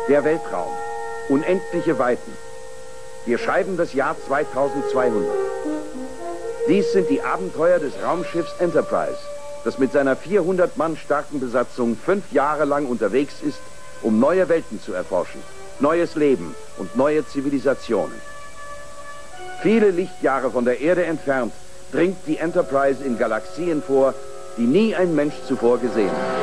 Der Weltraum. Unendliche Weiten. Wir schreiben das Jahr 2200. Dies sind die Abenteuer des Raumschiffs Enterprise, das mit seiner 400 Mann starken Besatzung 5 Jahre lang unterwegs ist, um neue Welten zu erforschen, neues Leben und neue Zivilisationen. Viele Lichtjahre von der Erde entfernt dringt die Enterprise in Galaxien vor, die nie ein Mensch zuvor gesehen hat.